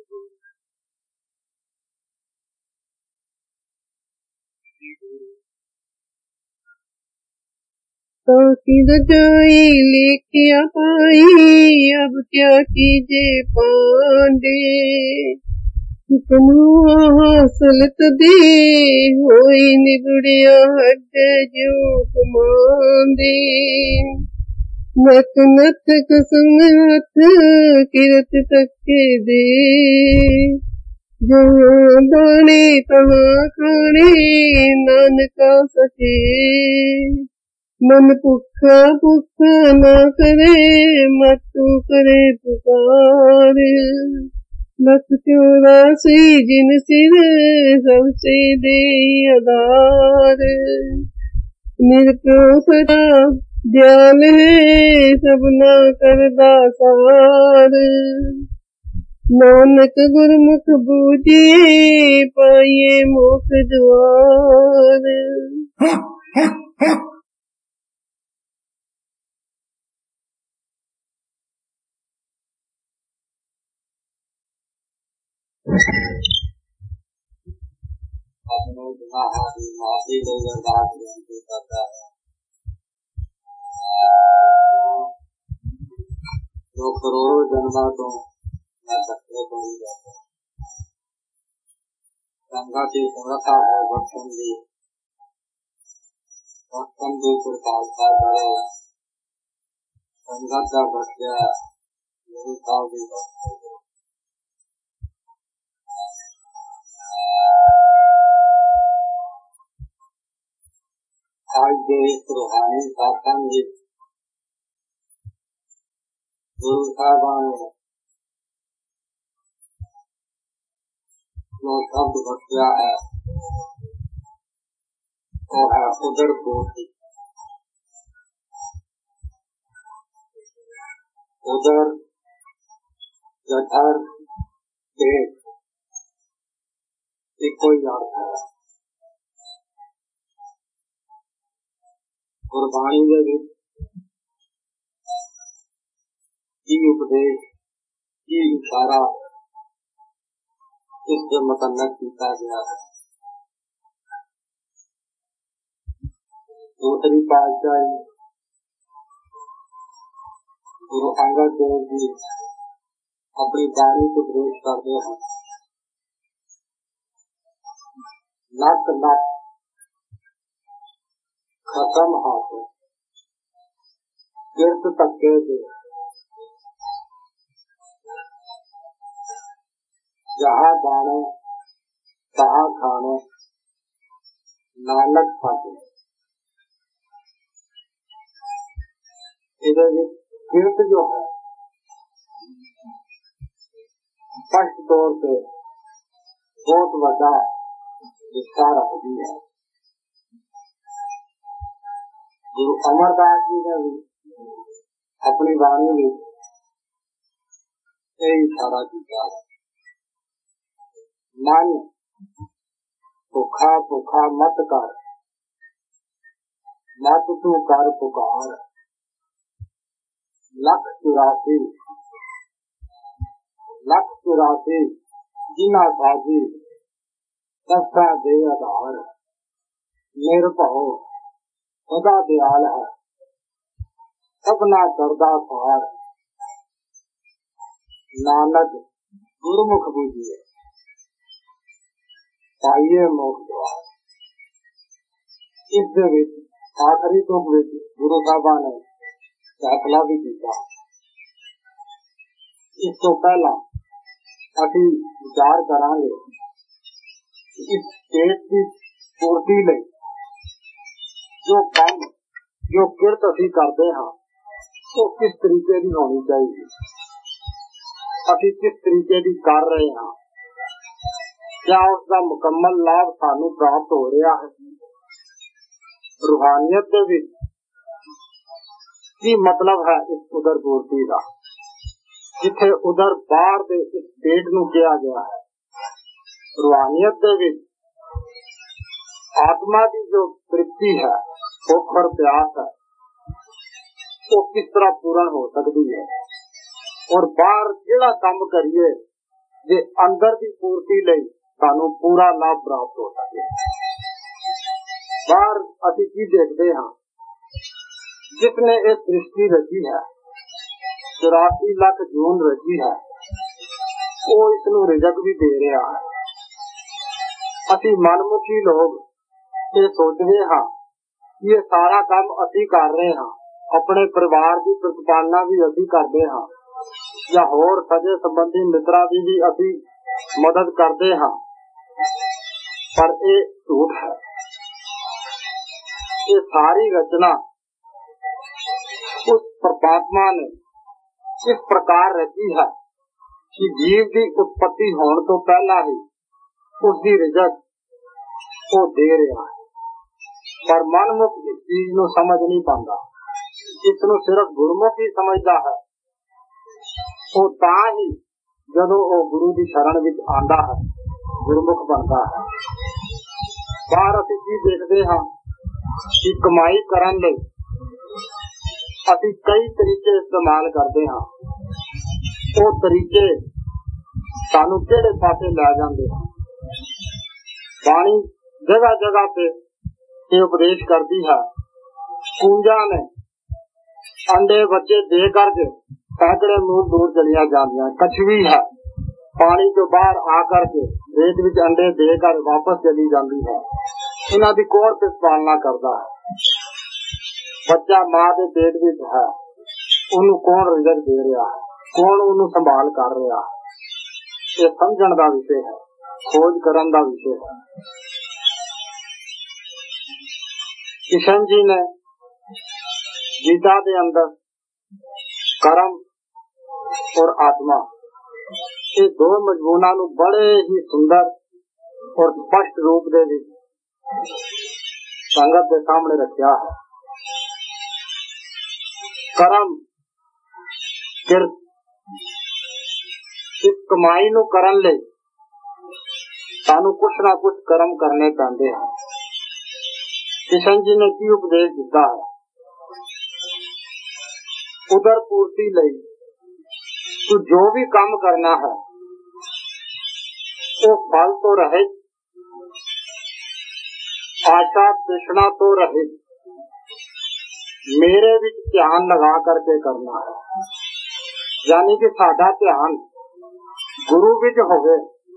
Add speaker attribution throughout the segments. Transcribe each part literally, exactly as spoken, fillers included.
Speaker 1: तो की रजाई लेके आई, अब क्या कीजे पांडे, कितनो हासलत दे होई निबड़िया हड्ड जो कमांदे। नत नत कसम हथ किरत तक दे, जहाँ दाने तहाँ खाने नानका सके। मन भुखा भुखा ना करे, मतु करे पुकार। लख चौरासी जिन सिर सबसे दे आधार। निरप्यो सदा दयाल है सबना करदा सार। नानक गुरमुख बूझिए पाइए मोक्ष द्वार।
Speaker 2: जो करोड़ों जन्मा तो मैं सकते को नहीं जाता। गंगा की सुरक्षा है बर्तन भी, बर्तन भी प्रकार का है। गंगा का बच गया गुरु का भी बच गया। आज देश रूहानी शासन भी गुरु साहबान जो शब्द बचा है वो है उदर पूर्ति। उदर जठर पेट एक कोई अर्थ है। गुरबाणी दे विच की उपदेश की इशारा इसके मुतल्लक किया गया है। दूसरी पातशाही गुरु अंगद देव जी अपनी वाणी को उपदेश करते हैं। लख लख खत्म हाथ किरत तके दे, जहाँ दाने तहाँ खाने नानक पाते। इधर किरत जो है स्पष्ट तौर पे बहुत बड़ा विस्तार रखती है। गुरु अमरदास जी ने भी अपनी वाणी में यही इशारा किया है। मन भूखा भूखा मत कर, मत तू कर पुकार। लख चौरासी लख चौरासी जिना साजी सबका दे आधार। निर्भव सदा दयाल है सबना करदा सार। नानक गुरमुख बूझिए पाइए मोक्ष द्वार। इस दे विच आखिरी तुक विच गुरु साहबा ने फैसला भी किया। इस तो पहला अभी विचार करांगे इस पेट की पूर्ति लई जो काम जो किरत असी करते हैं तो किस तरीके की होनी चाहिए, अभी किस तरीके की कर रहे हैं, क्या उसका मुकम्मल लाभ सानू प्राप्त हो रहा है। रूहानियत के भी की मतलब है इस उदर पूर्ति का, जिथे उदर बाहर दे इस पेट नू किया गया है। रूहानियत के भी आत्मा की जो तृप्ति है भूख और प्यास है वो किस तरह पूर्ण हो सकती है, और बाहर जेड़ा काम करिए जे अंदर की पूर्ति लई सानू पूरा लाभ प्राप्त हो सके। बाहर असी की देखते हाँ, जिसने एक सृष्टि रची है, चौरासी लाख जून रची है, वो इसनू रिजक भी दे रहा है। असी मनमुखी लोग ये सोचते हाँ ये सारा काम असी कर रहे हाँ, अपने परिवार की प्रतिपालना भी असी करते हाँ, या होर सगे संबंधी मित्रा की भी असी मदद करते हाँ, पर ये झूठ है। ये सारी रचना उस परमात्मा ने इस प्रकार रची है कि जीव की उत्पत्ति होने तो पहला ही उसकी रिजक वो दे रहा है, पर मनमुख इस चीज को समझ नहीं पाता। इसनों सिर्फ गुरमुख ही समझता है। वो ता ही जदों वो गुरु की शरण विच आंदा है, गुरमुख बनता है। बाहर असी की देखते हाँ कि कमाई करन लई असी कई तरीके इस्तेमाल करते हाँ, वो तरीके सानू किहड़े पासे लै जांदे हैं। बाणी जगह जगह पे ये उपदेश करती है, कुंजा ने अंडे बच्चे दे करके सैकड़े मील दूर चलिया जांदियां, कछवी है पानी तो बाहर आकर के रेत विच अंडे देकर वापस चली जाती है। इन्हां दी कौन किस पालना करता है? बच्चा मां दे पेट विच है, उन्हें कौन रिजक दे रहा है, कौन उन्हें संभाल कर रहा है? ये समझण दा विषय है, खोज करन दा विषय है। किशन जी ने गीता के अंदर कर्म और आत्मा ये दो मजमूना नू बड़े ही सुंदर और स्पष्ट रूप दे संगत के सामने रखा है। कर्म किरत, इस कमाई नू करन ले सानू कुछ ना कुछ कर्म करने पैंदे हैं। किशन जी ने की उपदेश दिता है, उदर पूर्ति लई तू जो भी काम करना है वो फल तो रहे, आशा तृष्णा तो रहे, मेरे भी ध्यान लगा करके करना है। यानी कि साडा ध्यान गुरु विच होवे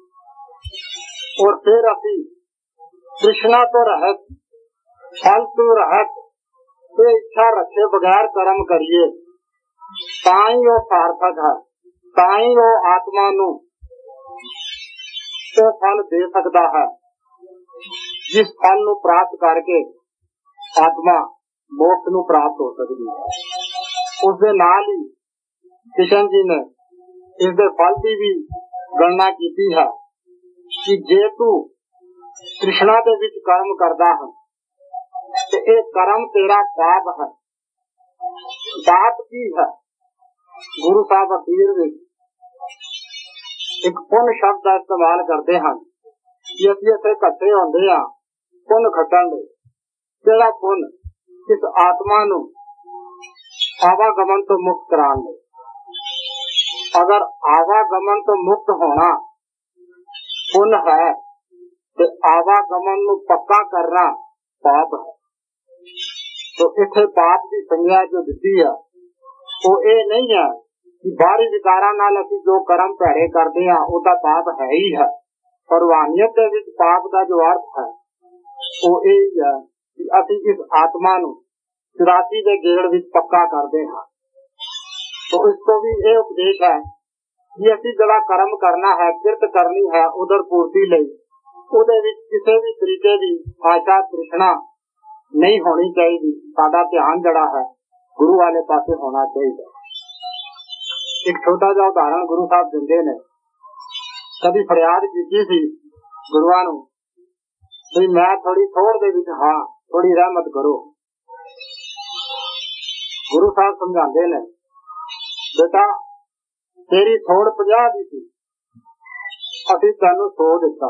Speaker 2: और फिर असी तृष्णा तो रहे, फल तो रहे, तो इच्छा रखे बगैर कर्म करिए, ताई वो सार्थक है, ताई वो आत्मा नू तो फल दे सकता है, जिस फल नू प्राप्त करके आत्मा मोक्ष नू प्राप्त हो सकती है। उस दे नाल ही किशन जी ने इस दे फल की भी गणना की है कि जे तू तृष्णा दे विच कर्म करदा है ते ये कर्म तेरा पाप है। पाप की है? गुरु साहब अखीर विच एक पुण्य शब्द का इस्तेमाल करते हैं कि असीं इत्थे इकट्ठे होंदे हां पुण्य खट्टण लई। किहड़ा पुण्य? इस आत्मा नू आवागमन तो मुक्त कराने लई। अगर आवागमन तो मुक्त होना पुण्य है तो आवागमन नू पक्का करना पाप है। तो इत्थे पाप की संज्ञा जो दी है वो ये नहीं है कि बाहरी विकारां नाल असीं जो कर्म भैड़े करते हैं उहदा पाप है ही है, पर रूहानियत दे विच पाप का जो अर्थ है वो ये है कि असीं इस आत्मा नू चौरासी के गेड़ विच पक्का करते हैं। तो इसको भी ये उपदेश है कि असीं जिहड़ा कर्म करना है, किरत करनी है उधर पूर्ति लई, उहदे विच किसी भी तरीके की आशा तृष्णा नहीं होनी चाहिए। साडा ध्यान जड़ा है गुरु वाले पासे होना चाहिए। एक छोटा जा उदाहरण गुरु साहब दिंदे ने, कभी फरियाद की सी गुरुआ नू भी मैं थोड़ी थोड़ दे विच हाँ थोड़ी रहमत करो। गुरु साहब समझाते ने, बेटा तेरी थोड़ पचास दी थी, असीं तैनू सौ दिता।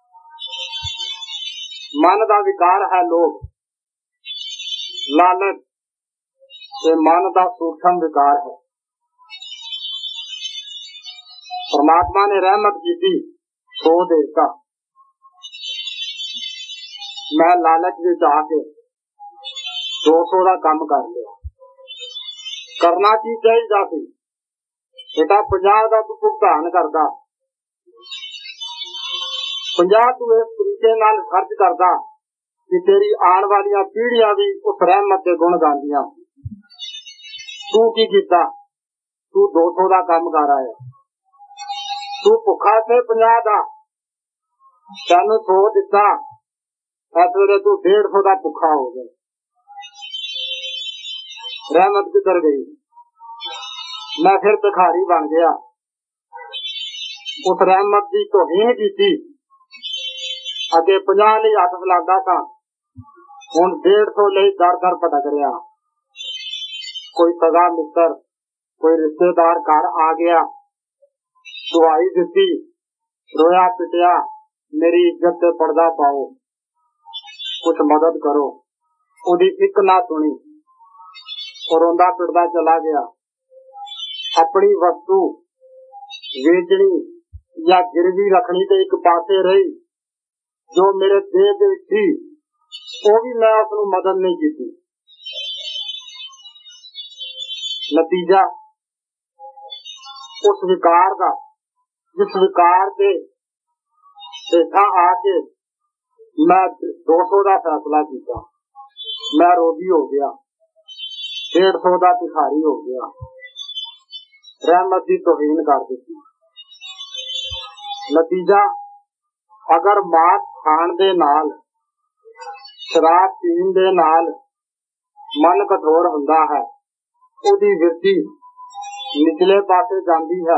Speaker 2: मन का विकार है लोभ, लालच, ये मन का सूक्ष्म विकार है। परमात्मा ने रहमत की थी, सो देता। मैं लालच विच आके दो सौ का काम कर लिया। करना की चाहिए सी बेटा, पंजाह का तू भुगतान करदा, पंजाह तू इस तरीके नाल खर्च करदा कि तेरी आने वाली पीढ़ियां भी उस रहमत के गुण गांदियां। तू की कीता? तू दो सौ का काम कर आया। तू भुखा से पंजाह का, तेन सौ दिता, इस वेले तू डेढ़ सौ का भुखा हो गया। रहमत किधर गई? मैं फिर भिखारी बन गया। उस रहमत की तौहीन की थी। अगे पंजाह लिए हथ फैलादा था, हुण डेढ़ सौ लिए दर दर भटक रहा। कोई सगा मित्र, कोई रिश्तेदार घर आ गया, दुआई दिती, रोया पिटिया, मेरी इज्जत से पर्दा पाओ, कुछ मदद करो। उदी एक ना सुनी और रोंदा पिटदा चला गया। अपनी वस्तु वेचनी या गिरवी रखनी तो एक पासे रही, जो मेरे देह दे थी वो भी मैं उसनू मदद नहीं की। नतीजा उस विकार का, जिस विकार के हेठा आके मैं दो सौ का फैसला किया, मैं रोगी हो गया, डेढ़ सौ का भिखारी हो गया। रहमत की तौहीन कर दी। नतीजा अगर मांस खाण दे नाल, शराब पीण दे नाल मन कठोर हुंदा है, उदी वृत्ति निचले पासे जांदी है,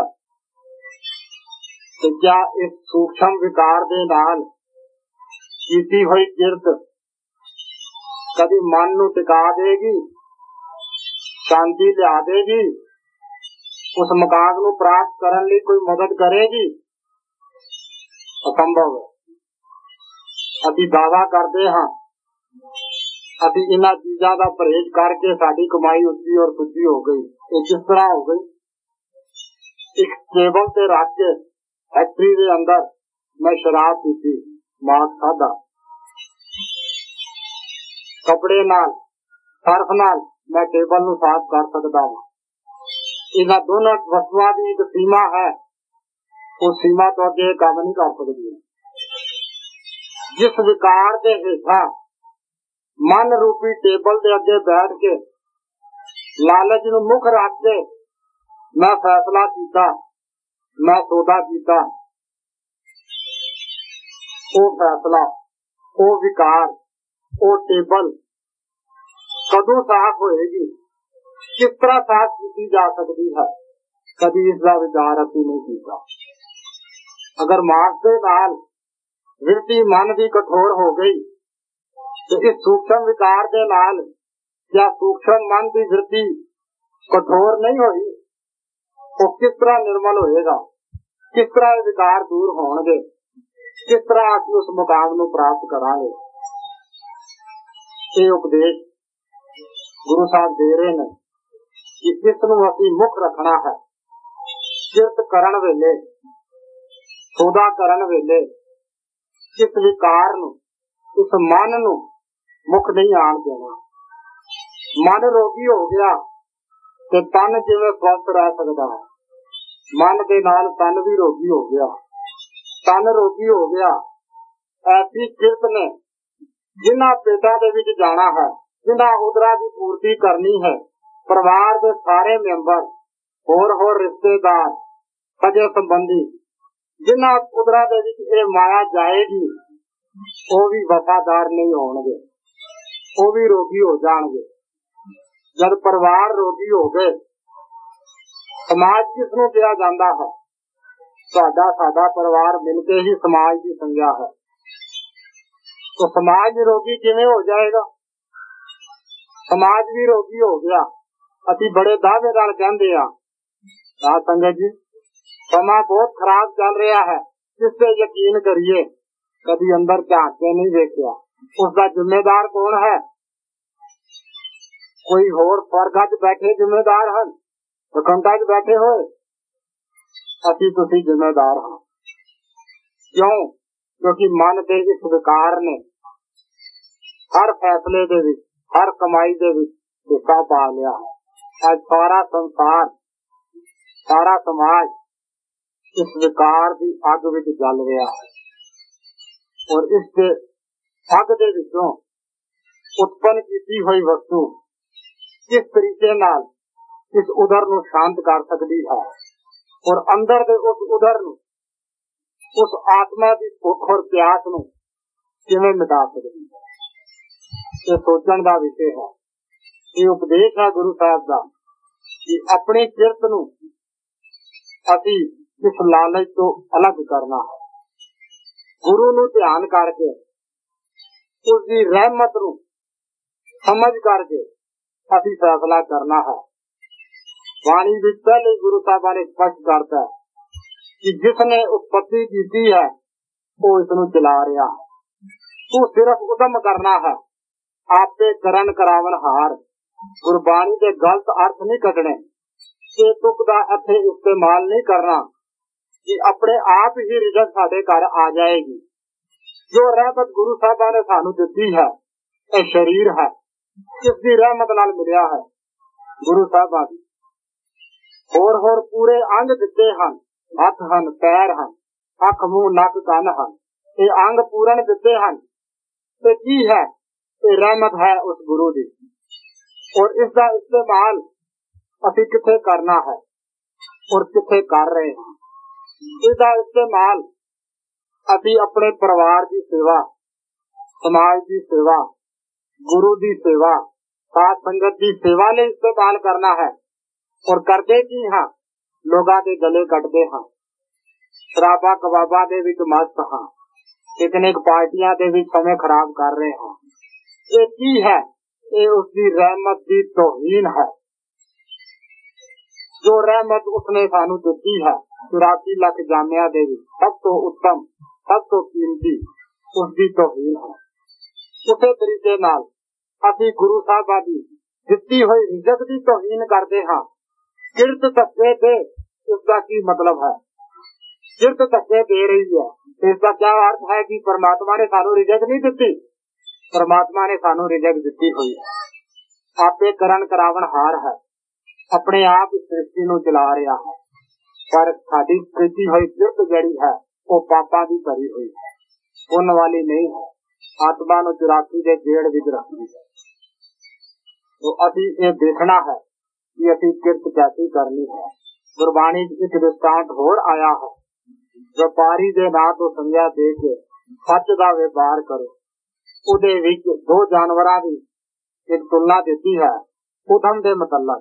Speaker 2: तो क्या इस सूक्ष्म विकार दे नाल कीती हुई किरत कभी मन नू टिका देगी, शांति लिया देगी, उस मकान नू प्राप्त करने लिए कोई मदद करेगी? असंभव है। अभी दावा करते हाँ अभी इन्हां चीजा का परहेज करके साडी कमाई उच्ची और सुची हो गई। ये किस तरह हो गई? एक टेबल से रख के फैक्ट्री के अंदर मैं शराब पीती, मांस खाधा, कपड़े नाल सर्फ नाल मैं टेबल नू साफ कर सकता हूँ। इन्हां दोनों वस्तुओं की एक सीमा है, उस सीमा तो अगे काम नहीं कर सकती। जिस विकार के हेठा मन रूपी टेबल के अगे बैठ के लालच नू मुख रख के मैं फैसला किया, मैं सौदा किया, वो फैसला, वो विकार, वो टेबल कदों साफ होएगी, किस तरह साफ की जा सकती है? कभी इसका विचार अभी नहीं किया। अगर मांस के नाल वृत्ति मन की कठोर हो गई तो इस सूक्ष्म विकार के नाल क्या सूक्ष्म मन की वृत्ति कठोर नहीं हुई? तो किस तरह निर्मल होएगा? किस तरह विकार दूर होंगे? किस तरह असं उस मुकाम को प्राप्त करांगे? ये उपदेश गुरु साहब दे रहे हैं कि इसनू असीं मुख रखना है। किरत करन वेले, सौदा करन वेले इस विकार नू, इस मन नू मुख नहीं आन देना। मन रोगी हो गया तो तन जिवें स्वस्थ रह सकता है, मन के नाल तन भी रोगी हो गया। तन रोगी हो गया, ऐसी किरत ने जिन्हां पेटा दे विच जाना है, जिन्हां उदरा की पूर्ति करनी है, परिवार के सारे मेंबर होर होर रिश्तेदार सगे संबंधी जिन्हां उदरा दे विच ये माया जाएगी, वो भी वफादार नहीं होंगे, वो भी रोगी हो जाएंगे। जब परिवार रोगी हो गए, समाज किसनों किया जाता है? साडा साडा परिवार मिलके ही समाज की संज्ञा है। तो समाज रोगी किवें हो जाएगा? समाज भी रोगी हो गया। असी बड़े दावे नाल कहंदे आ, हाँ संगत जी समा बहुत खराब चल रहा है, किस पे यकीन करिए? कभी अंदर झांक के नहीं देखा। उसका जिम्मेदार कौन है? कोई होर स्वर्ग च बैठे जिम्मेदार हैं, वकुंठा च बैठे होए, ਅਸੀਂ ਤੁਸੀਂ ਜ਼ਿੰਮੇਦਾਰ ਹਾਂ। ਕਿਉਂ? ਕਿਉਂਕਿ ਮਨ ਦੇ ਇਸ ਵਿਕਾਰ ਨੇ ਹਰ ਫੈਸਲੇ ਦੇ ਵਿੱਚ, ਹਰ ਕਮਾਈ ਦੇ ਵਿੱਚ ਹਿੱਸਾ ਪਾ ਲਿਆ ਹੈ। ਅੱਜ ਸਾਰਾ ਸੰਸਾਰ, ਸਾਰਾ ਸਮਾਜ ਇਸ ਵਿਕਾਰ ਦੀ ਅੱਗ ਵਿੱਚ ਜਲ ਰਿਹਾ ਹੈ ਔਰ ਇਸ ਦੇ ਅੱਗ ਦੇ ਵਿੱਚੋਂ ਉਤਪੰਨ ਕੀਤੀ ਹੋਈ ਵਸਤੂ ਕਿਸ ਤਰੀਕੇ ਨਾਲ ਇਸ ਉਦਰ ਨੂੰ ਸ਼ਾਂਤ ਕਰ ਸਕਦੀ ਹੈ ਔਰ ਅੰਦਰ ਦੇ ਉਸ ਉਦਰ ਨੂੰ, ਉਸ ਆਤਮਾ ਦੀ ਭੁੱਖ ਔਰ ਪਿਆਸ ਨੂੰ ਕਿਵੇਂ ਮਿਟਾ ਸਕਦੀ ਹੈ, ਇਹ ਸੋਚਣ ਦਾ ਵਿਸ਼ੇ ਹੈ। ਇਹ ਉਪਦੇਸ਼ ਹੈ ਗੁਰੂ ਸਾਹਿਬ ਦਾ ਕਿ ਆਪਣੀ ਕਿਰਤ ਨੂੰ ਅਸੀਂ ਇਸ ਲਾਲਚ ਤੋਂ ਅਲੱਗ ਕਰਨਾ ਹੈ। ਗੁਰੂ ਨੂੰ ਧਿਆਨ ਕਰਕੇ, ਉਸ ਦੀ ਰਹਿਮਤ ਨੂੰ ਸਮਝ ਕਰਕੇ ਅਸੀਂ ਫੈਸਲਾ ਕਰਨਾ ਹੈ। ਬਾਣੀ ਵਿੱਚ ਪਹਿਲੇ ਗੁਰੂ ਸਾਹਿਬਾਂ ਨੇ ਸਪਸ਼ਟ ਕਰਤਾ ਕਿ ਜਿਸਨੇ ਉਤਪਤੀ ਕੀਤੀ ਹੈ ਉਹ ਇਸ ਨੂੰ ਚਲਾ ਰਿਹਾ ਹੈ। ਤੂੰ ਸਿਰਫ ਉਦਮ ਕਰਨਾ ਹੈ, ਆਪੇ ਕਰਨ ਕਰਾਵਨ ਹਾਰ। ਗੁਰਬਾਣੀ ਦੇ ਗਲਤ ਅਰਥ ਨਹੀਂ ਕੱਢਣੇ, ਇਹ ਤੁਕ ਦਾ ਇੱਥੇ ਇਸਤੇਮਾਲ ਨਹੀਂ ਕਰਨਾ ਕਿ ਆਪਣੇ ਆਪ ਹੀ ਰਿਜ਼ਕ ਸਾਡੇ ਘਰ ਆ ਜਾਏਗੀ। ਜੋ ਰਹਿਮਤ ਗੁਰੂ ਸਾਹਿਬਾਂ ਨੇ ਸਾਨੂੰ ਦਿੱਤੀ ਹੈ, ਇਹ ਸ਼ਰੀਰ ਹੈ, ਇਸ ਦੀ ਰਹਿਮਤ ਨਾਲ ਮਿਲਿਆ ਹੈ। ਗੁਰੂ ਸਾਹਿਬਾਂ ਦੀ ਹੋਰ ਹੋਰ ਪੂਰੇ ਅੰਗ ਦਿੱਤੇ ਹਨ, ਹੱਥ ਹਨ, ਪੈਰ ਹਨ, ਅੱਖ, ਮੂੰਹ, ਨੱਕ, ਕੰਨ ਹਨ। ਇਹ ਅੰਗ ਪੂਰਨ ਦਿੱਤੇ ਹਨ ਤੇ ਕੀ ਹੈ? ਇਹ ਰਹਿਮਤ ਹੈ ਉਸ ਗੁਰੂ ਦੀ। ਔਰ ਇਸ ਦਾ ਇਸਤੇਮਾਲ ਅਸੀਂ ਕਿੱਥੇ ਕਰਨਾ ਹੈ ਔਰ ਕਿੱਥੇ ਕਰ ਰਹੇ ਹਾਂ? ਇਸ ਦਾ ਇਸਤੇਮਾਲ ਅਸੀਂ ਆਪਣੇ ਪਰਿਵਾਰ ਦੀ ਸੇਵਾ, ਸਮਾਜ ਦੀ ਸੇਵਾ, ਗੁਰੂ ਦੀ ਸੇਵਾ, ਸਾਧ ਸੰਗਤ ਦੀ ਸੇਵਾ ਲਈ ਇਸਤੇਮਾਲ ਕਰਨਾ ਹੈ। ਔਰ ਕਰਦੇ ਕੀ ਹਾਂ? ਲੋਕਾਂ ਦੇ ਗਲੇ ਕੱਟਦੇ ਹਾਂ, ਸ਼ਰਾਬਾ ਕਬਾਬਾਂ ਦੇ ਵਿੱਚ ਮਸਤ ਹਾਂ, ਪਿਕਨਿਕ ਪਾਰਟੀਆਂ ਦੇ ਵਿੱਚ ਸਮੇਂ ਖਰਾਬ ਕਰ ਰਹੇ ਹਾਂ। ਇਹ ਕੀ ਹੈ? ਇਹ ਉਸਦੀ ਰਹਿਮਤ ਦੀ ਤੋਹੀਨ ਹੈ। ਜੋ ਰਹਿਮਤ ਉਸਨੇ ਸਾਨੂੰ ਦਿੱਤੀ ਹੈ, ਚੁਰਾਸੀ ਲੱਖ ਜਾਮਿਆਂ ਦੇ ਵਿੱਚ ਸਭ ਤੋਂ ਉੱਤਮ, ਸਭ ਤੋਂ ਕੀਮਤੀ, ਉਸਦੀ ਤੋਹੀਨ ਹੈ। ਉਸੇ ਤਰੀਕੇ ਨਾਲ ਅਸੀਂ ਗੁਰੂ ਸਾਹਿਬਾਂ ਦੀ ਦਿੱਤੀ ਹੋਈ ਰਿਜ਼ਕ ਦੀ ਤੋਹੀਨ ਕਰਦੇ ਹਾਂ। ਕਿਰਤ ਧੱਕੇ ਤੇ ਉਸਦਾ ਕੀ ਮਤਲਬ ਹੈ? ਕਿਰਤ ਧੱਕੇ ਦੇ ਰਹੀ ਹੈ, ਇਸ ਦਾ क्या अर्थ है कि परमात्मा ने सानू रिजक नहीं ਦਿੱਤੀ। परमात्मा ने सानू रिजक ਦਿੱਤੀ ਹੋਈ ਹੈ। ਆਪੇ ਕਰਨ ਕਰਾਵਨ ਹਾਰ ਹੈ, ਆਪਣੇ ਆਪ ਇਸ ਸ੍ਰਿਸ਼ਟੀ ਨੂੰ ਚਲਾ ਰਿਹਾ ਹੈ। ਪਰ ਸਾਡੀ ਕੀਤੀ ਹੋਈ ਕਿਰਤ ਜਿਹੜੀ ਹੈ ਉਹ ਪਾਪਾਂ ਦੀ ਭਰੀ ਹੋਈ ਹੈ, ਪੁੰਨ ਵਾਲੀ ਨਹੀਂ ਹੈ। ਆਤਮਾ ਨੂੰ ਚੁਰਾਸੀ ਦੇ ਗੇੜ ਵਿੱਚ ਰੱਖਦੀ ਹੈ। तो ਅਸੀਂ ਇਹ ਦੇਖਣਾ ਹੈ ਕਿ ਅਸੀਂ ਕਿਰਤ ਕੈਸੀ ਕਰਨੀ ਹੈ। ਗੁਰਬਾਣੀ ਚ ਇੱਕ ਦ੍ਰਿਸ਼ਟਾਂਤ ਹੋਰ ਆਇਆ ਹੈ, ਵਪਾਰੀ ਦੇ ਨਾਂ ਤੋਂ ਸੰਗਿਆ ਦੇ ਕੇ ਸੱਚ ਦਾ ਵਪਾਰ ਕਰੋ। ਉਹਦੇ ਵਿੱਚ ਦੋ ਜਾਨਵਰਾਂ ਦੀ ਇੱਕ ਤੁਲਨਾ ਦਿੱਤੀ ਹੈ ਉਦਮ ਦੇ ਮੁਤਲਕ।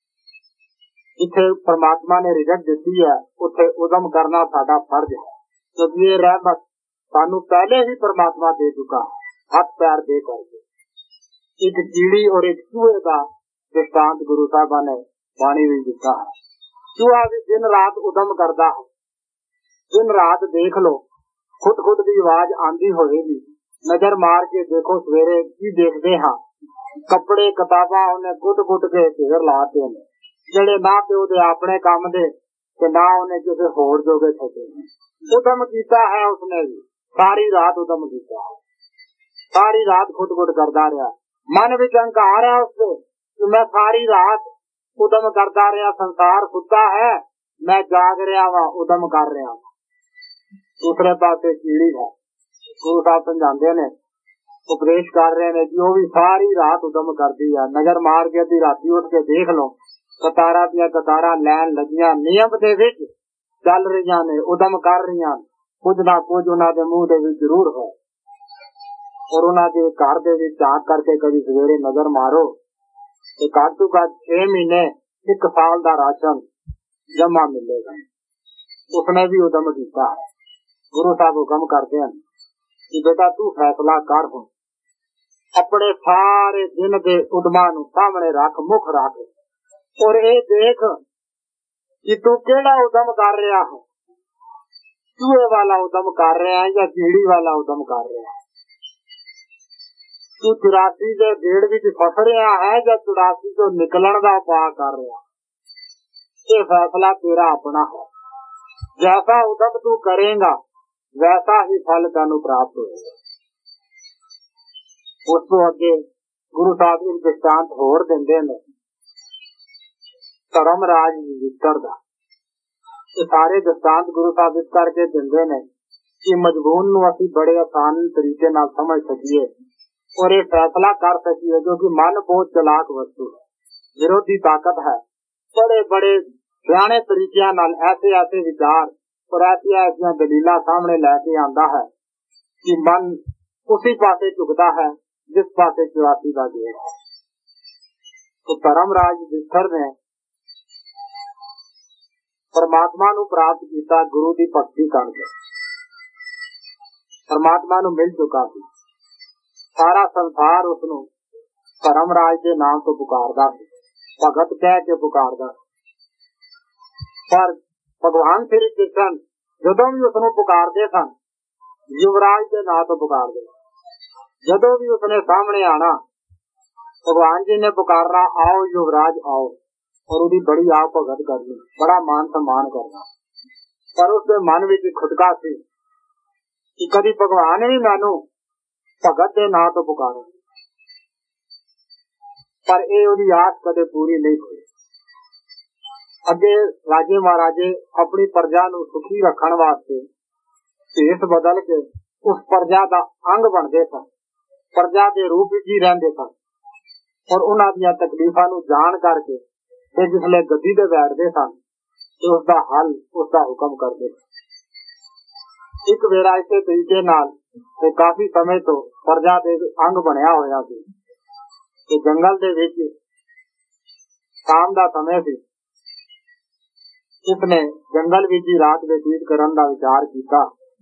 Speaker 2: ਜਿੱਥੇ परमात्मा ने ਰਿਜ਼ਕ ਦਿੱਤੀ ਹੈ ਉੱਥੇ ਉਦਮ ਕਰਨਾ ਸਾਡਾ ਫਰਜ਼ ਹੈ, ਕਿਉਂਕਿ ਇਹ ਰਹਿਮਤ ਸਾਨੂੰ ਪਹਿਲੇ ਹੀ परमात्मा ਦੇ ਚੁੱਕਾ ਹੈ, ਹੱਥ ਪੈਰ ਦੇ ਕਰਕੇ। ਇੱਕ ਕੀੜੀ और एक ਚੂਹੇ ਦਾ ਦ੍ਰਿਸ਼ਟਾਂਤ ਗੁਰੂ ਸਾਹਿਬਾਂ ਨੇ ਬਾਣੀ ਵਿੱਚ ਦਿੱਤਾ ਹੈ। ਚੂਹਾ ਵੀ ਦਿਨ ਰਾਤ ਉਦਮ ਕਰਦਾ ਹੈ। ਦਿਨ ਰਾਤ ਦੇਖ ਲੋ, ਖੁਦ ਖੁਦ ਦੀ ਆਵਾਜ਼ ਆਂਦੀ ਹੋਵੇਗੀ। ਨਜ਼ਰ ਮਾਰ ਕੇ ਦੇਖੋ, ਸਵੇਰੇ ਕੀ ਦੇਖਦੇ ਹਾਂ? ਕੱਪੜੇ ਕਿਤਾਬਾਂ ਉਹਨੇ ਗੁੱਟ ਗੁੱਟ ਕੇ ਢੇਰ ਲਾਤੇ ਨੇ, ਜਿਹੜੇ ਨਾ ਤੇ ਉਹਦੇ ਆਪਣੇ ਕੰਮ ਦੇ ਤੇ ਨਾ ਉਹਨੇ ਕਿਸੇ ਹੋਰ ਜੋਗੇ ਠੇਕੇ। ਉਦਮ ਕੀਤਾ ਹੈ ਉਸਨੇ ਵੀ, ਸਾਰੀ ਰਾਤ ਉਦਮ ਕੀਤਾ ਹੈ, ਸਾਰੀ ਰਾਤ ਖੁਦ ਗੁੱਟ ਕਰਦਾ ਰਿਹਾ। ਮਨ ਵਿੱਚ ਅਹੰਕਾਰ ਹੈ ਉਸਦੇ ਕਿ ਮੈਂ ਸਾਰੀ ਰਾਤ ਉਦਮ ਕਰਦਾ ਰਿਹਾ, ਸੰਸਾਰ ਸੁੱਤਾ ਹੈ, ਮੈਂ ਜਾਗ ਰਿਹਾ ਵਾ, ਉਦਮ ਕਰ ਰਿਹਾ ਵਾ। ਦੂਸਰੇ ਪਾਸੇ ਕੀੜੀ ਹੈ, ਗੁਰੂ ਸਾਹਿਬ ਸਮਝਾਉਂਦੇ ਨੇ, ਉਪਦੇਸ਼ ਕਰ ਰਹੇ ਨੇ ਕਿ ਉਹ ਵੀ ਸਾਰੀ ਰਾਤ ਉਦਮ ਕਰਦੀ ਹੈ। ਨਜ਼ਰ ਮਾਰ ਕੇ ਅੱਧੀ ਰਾਤੀ ਉੱਠ ਕੇ ਦੇਖ ਲੋ, ਕਤਾਰਾਂ ਦੀਆਂ ਕਤਾਰਾਂ ਲੈਣ ਲੱਗੀਆਂ, ਨਿਯਮ ਦੇ ਵਿੱਚ ਚੱਲ ਰਹੀਆਂ ਨੇ, ਉਦਮ ਕਰ ਰਹੀਆਂ। ਕੁਝ ਨਾ ਕੁਝ ਉਹਨਾਂ ਦੇ ਮੂੰਹ ਦੇ ਵਿੱਚ ਜ਼ਰੂਰ ਹੈ। ਔਰ ਉਹਨਾਂ ਦੇ ਘਰ ਦੇ ਵਿੱਚ ਝਾਕ ਕਰਕੇ ਕਦੀ ਸਵੇਰੇ ਨਜ਼ਰ ਮਾਰੋ ਤੇ ਘੱਟ ਤੋਂ ਘੱਟ ਛੇ ਮਹੀਨੇ ਇੱਕ ਸਾਲ ਦਾ ਰਾਸ਼ਨ ਜਮਾ ਮਿਲੇਗਾ। ਉਸਨੇ ਵੀ ਉਦਮ ਕੀਤਾ ਹੈ। ਗੁਰੂ ਸਾਹਿਬ ਹੁਕਮ ਕਰਦੇ ਹਨ ਕਿ ਬੇਟਾ ਤੂੰ ਫੈਸਲਾ ਕਰ, ਹੁਣ ਆਪਣੇ ਸਾਰੇ ਦਿਨ ਦੇ ਉਦਮਾਂ ਨੂੰ ਸਾਹਮਣੇ ਰੱਖ, ਮੁੱਖ ਰੱਖ, ਔਰ ਇਹ ਦੇਖ ਕਿ ਤੂੰ ਕਿਹੜਾ ਉਦਮ ਕਰ ਰਿਹਾ ਹੈ। ਚੂਹੇ ਵਾਲਾ ਉਦਮ ਕਰ ਰਿਹਾ ਹੈ ਜਾਂ ਕੀੜੀ ਵਾਲਾ ਉਦਮ ਕਰ ਰਿਹਾ ਹੈ? ਤੂੰ ਚੁਰਾਸੀ ਦੇ ਗੇੜ ਵਿੱਚ ਫਸ ਰਿਹਾ ਹੈ ਜਾਂ ਚੁਰਾਸੀ ਤੋਂ ਨਿਕਲਣ ਦਾ ਉਪਾਅ ਕਰ ਰਿਹਾ? ਇਹ ਫੈਸਲਾ ਤੇਰਾ ਆਪਣਾ ਹੈ। जैसा उदम तू करेगा वैसा ही फल तेनू प्राप्त होगा। उस तो अगे गुरु साहब एक दृष्टांत होर दिंदे ने धर्मराज युधिष्ठिर दा। सारे दृष्टांत गुरु साहब इस करके दिंदे ने कि मजबून नू असीं बड़े आसान तरीके नाल समझ सकीए और ये फैसला कर सकीए, जो कि मन बहुत चलाक वस्तु है, विरोधी ताकत है। बड़े बड़े सियाणे तरीकियां नाल ऐसे ऐसे विचार और ऐसी ऐसी दलीलां सामने लैके आंदा है कि मन उसी पासे झुकता है जिस पासे चौरासी का गेट है। तो धर्मराज युधिष्ठिर ने परमात्मा नू प्राप्त किया गुरु की भक्ति करके, परमात्मा नू मिल चुका सी। सारा संसार उसनू धर्मराज के नाम तो पुकारदा सी, भगत कह के पुकारदा सी। पर भगवान श्री कृष्ण जदों भी उसनू पुकारदे सन युवराज के नाम तो पुकारदे। जदों भी उसने सामने आना भगवान जी ने पुकारना, आओ युवराज आओ, और उसकी बड़ी आ भगत करनी, बड़ा मान सम्मान करना। पर उसके मन विच खुटका सी कि कभी भगवान भी मैनू भगत के नाम तो पुकारो, पर ये उसकी आस कदे पूरी नहीं हुई। अगे राजे महाराजे अपनी प्रजा नू सुखी रखने वास्ते भेष बदल के उस प्रजा का अंग बनते सन, प्रजा के रूप ही रहते सन, और उन्हां दीयां तकलीफां नू जान करके ते जिसले गद्दी ते बैठते सन तो उसका हल उसका हुक्म करते सन। एक वेरा इसे तरीके नाल ते काफी समय तो प्रजा दे अंग बनया होया सी। ते जंगल दे विच शाम दा समय सी, इसने जंगल विच ही रात व्यतीत करन दा विचार किया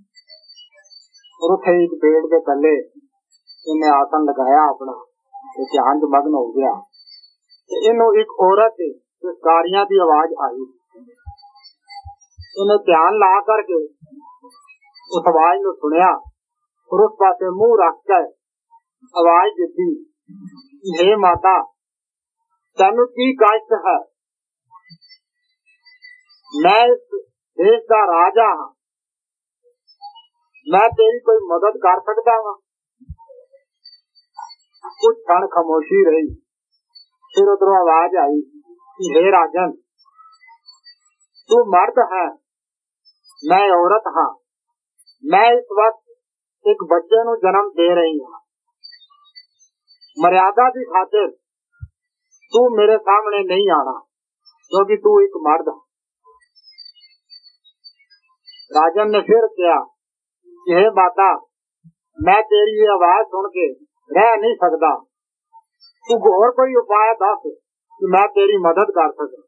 Speaker 2: और उथे एक पेड़ के थल्ले इन्हें आसन लगाया अपना ते ध्यान च मग्न हो गया। ते इन्हू एक औरत कारगियां की आवाज आई। इन्हें ध्यान ला करके उस आवाज नू सुनिया और उस पासे मुंह रख कर आवाज दी, हे माता तेनू की कष्ट है? मैं इस देश का राजा हाँ, मैं तेरी कोई मदद कर सकता हूँ? कुछ क्षण खामोशी रही, फिर उधरों आवाज आई कि हे राजन तू मर्द है, मैं औरत हाँ, मैं इस वक्त एक बच्चे नू जन्म दे रही हूँ। मर्यादा की खातिर तू मेरे सामने नहीं आना क्योंकि तू एक मर्द है। राजन ने फिर कहा कि हे माता मैं तेरी ये आवाज सुन के रह नहीं सकता, तू और कोई उपाय दस कि मैं तेरी मदद कर सकूं।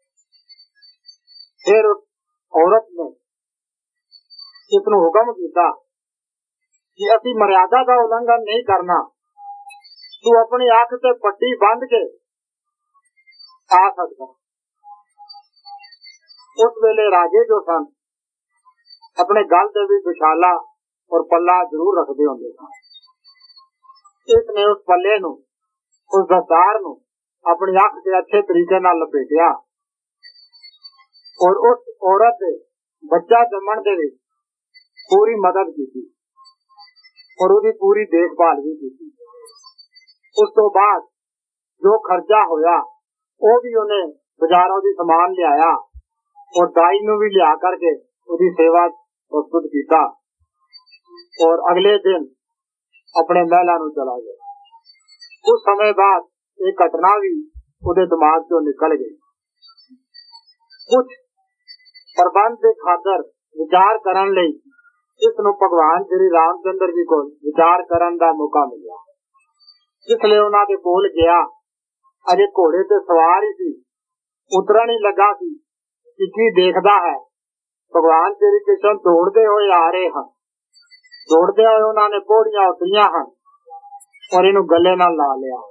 Speaker 2: फिर उस औरत ने इसनू हुक्म किया कि असी मर्यादा का उल्लंघन नहीं करना, तू अपनी अख से पट्टी बंद के आ सकता। उस वेले राजे जो सन अपने गल दे विच विशाला और पल्ला जरूर रखते होंगे सन। इसने उस पल्ले नू उस दस्तार नू अपनी अख से अच्छे तरीके नाल लपेटिया और उस औरत बच्चा जमन दे विच पूरी मदद की और उसकी पूरी देखभाल भी की। उस तो बाद जो खर्चा होया वो भी उन्हें बाजारों की सामान लिया और दाई नू भी लिया करके उसकी सेवा प्रस्तुत किया और अगले दिन अपने महला नू चला गया। कुछ समय बाद एक घटना भी उसके दिमाग चो निकल गई। कुछ प्रबंध के खातर विचार करन लई इसनू भगवान श्री रामचंद्र जी को विचार करन दा मौका मिला। जिसले उन्हां दे कोल गया अजे घोड़े ते सवार ही सी, उतरन ही लगा सी कि की देखदा है भगवान श्री कृष्ण दौड़ते हुए आ रहे हैं। दौड़ते हुए उन्होंने पौड़ियां उतरिया हैं और इन्हू गले नाल ला लिया।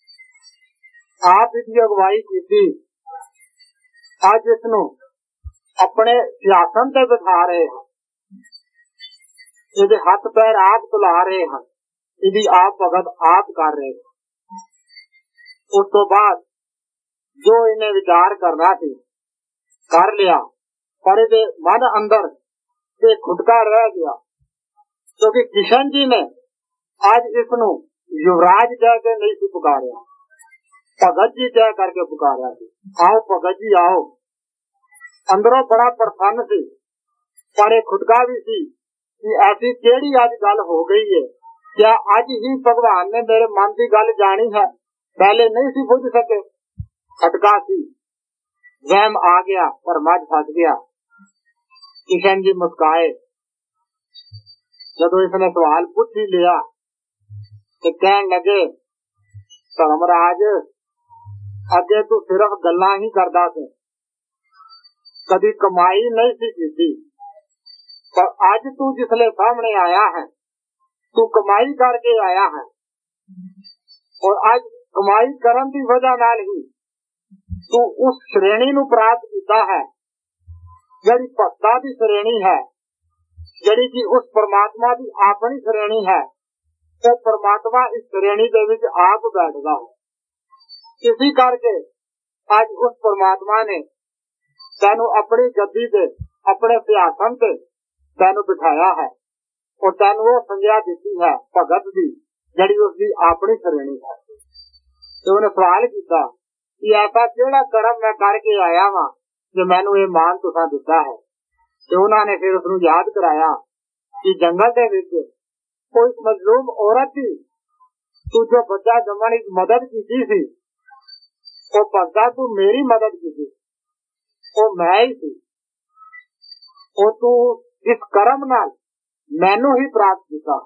Speaker 2: आप इसकी अगवाई की, अज इसनू अपने सिंहासन ते बिठा रहे हैं, इसके हाथ पैर आप चला रहे हैं, इसकी आप भगत आप कर रहे हैं। उस तो बाद जो इन्हें विचार करना सी कर लिया पर ये मन अंदर ये खुटका रह गया, क्योंकि किशन जी ने आज इसनों युवराज कह के नहीं सी पुकारिया, भगत जी कह करके पुकारिया सी। आओ भगत जी आओ। अंदरों बड़ा प्रसन्न सी, पर एक खुटका भी सी कि ऐसी केड़ी आज गल हो गई है, क्या आज ही भगवान ने मेरे मन की गल जानी है, पहले नहीं सी बुझ सके। खटका सी, वहम आ गया पर मज फस गया। किशन जी मुस्काए, जदों इसने सवाल पूछ ही लिया तो कहन लगे, धर्मराज अगे तू सिर्फ गल्लां ही करदा सी, कदी कमाई नहीं सी कीती, पर आज तू जिसले सामने आया है तू कमाई करके आया है, और आज कमाई करन की वजह नाल ही तू उस श्रेणी नू प्राप्त किया है जिहड़ी भक्तां दी श्रेणी है, जिहड़ी कि उस परमात्मा की अपनी श्रेणी है। तो परमात्मा इस श्रेणी दे विच आप बैठदा है। इसी करके आज उस परमात्मा ने तैनू अपनी गद्दी ते अपने सिंहासन ते तैनू बिठाया है, और तैनू वो संज्ञा दी है भगत दी, जिहड़ी उसकी अपनी श्रेणी है। तो उन्हें सवाल किया कि ऐसा केड़ा कर्म मैं करके आया वा जो मैनू ये मान तुसां दिता है। तो उन्होंने फिर उसनू याद कराया कि जंगल दे विच कोई मजलूम औरत थी, तू जो बच्चा जमन की मदद की थी, वो भगता तू मेरी मदद की थी, वो मैं ही थी, और तू इस कर्म नाल मैनू ही प्राप्त किया।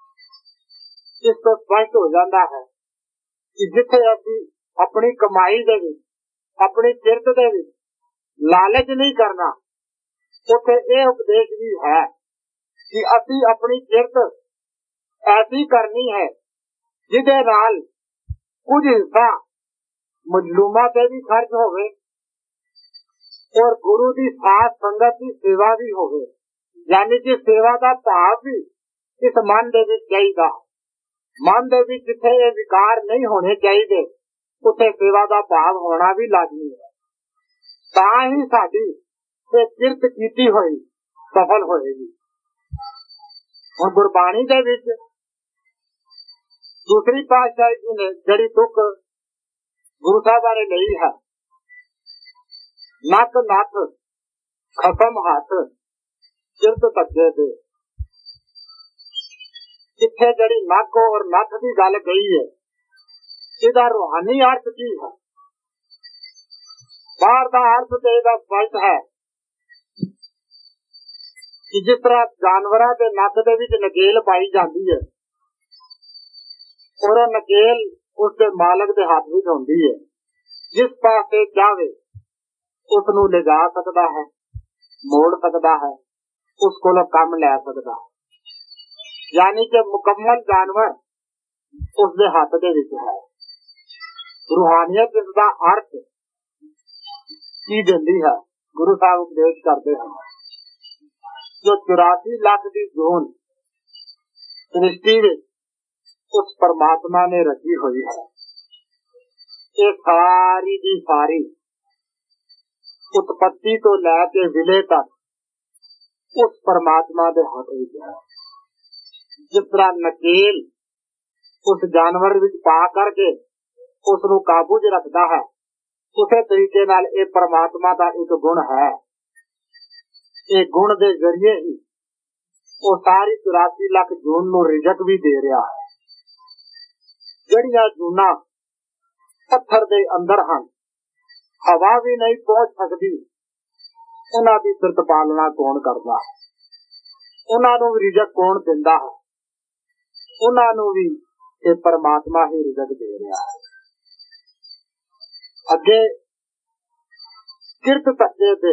Speaker 2: इस तो स्पष्ट हो जाता है कि जिथे असी अपनी कमाई दे विच, अपनी किरत दे विच लालच नहीं करना, उथे ये उपदेश भी है कि असी अपनी किरत ऐसी करनी है जिदे नाल कुछ हिस्सा मजलूमा से भी खर्च होवे और गुरु की साथ संगत की सेवा भी होवे, यानी कि सेवा का भाव भी इस मन दे विच चाहिदा। मन दे विच जिथे ये विकार नहीं होने चाहिए, उथे सेवा का भाव होना भी लाजमी है। तां ही साडी ये किरत कीती होई सफल होएगी। और गुरबाणी दे विच दूसरी पातशाही जी ने जड़ी तुक गुरु साहब ने लई है, नक नथ खसम हाथ किरत तके दे। जिथे जड़ी नक और नथ की गल कही है, इसका रूहानी अर्थ की है? बाहर का अर्थ तो इसका स्पष्ट है कि जिस तरह जानवरों के नक दे विच नकेल पाई जाती है, और नकेल उसके मालक के हाथ में होती है, जिस पासे चाहे उसनू ले जा सकता है, मोड़ सकता है, उसको कम लै सकता है। यानी कि मुकम्मल जानवर उसके हाथ के विच है। रूहानियत इसका अर्थ की देती है, गुरु साहब उपदेश करते हैं। जो चौरासी लाख की जोन सृष्टि उस परमात्मा ने रची हुई है, ये सारी की सारी उत्पत्ति तो लैके विलय तक उस परमात्मा के हाथ में है। जिस तरह नकेल उस जानवर विच पा करके उसनू काबू च रखता है, उसे तरीके नाल ये परमात्मा का एक गुण है। ये गुण के जरिए ही वो सारी चौरासी लाख जून नू रिजक भी दे रहा है। जड़ियां जूना पत्थर दे अंदर हैं, हवा भी नहीं पहुंच सकती, उन्हां दी सिरत पालना कौन करता है? उन्हां नू रिजक कौन दिंदा है? उन्हां नू भी ये परमात्मा ही रिजक दे रहा है। अगे किरत तके दे